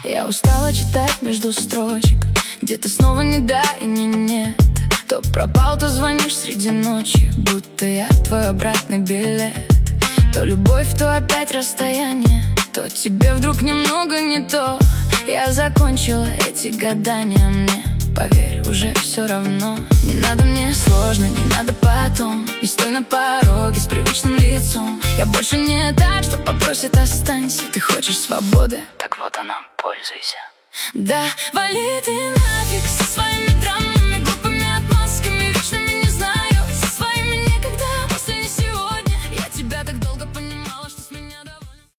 Я устала читать между строчек, где ты снова не да и не нет. То пропал, то звонишь среди ночи, будто я твой обратный билет. То любовь, то опять расстояние, то тебе вдруг немного не то. Я закончила эти гадания, мне, поверь, уже все равно. Не надо мне сложно, не надо потом. Не стой на пороге с привычным лицом. Я больше не так, что попросит останься. Ты хочешь свободы, так вот она, пользуйся. Да, вали ты нафиг со своими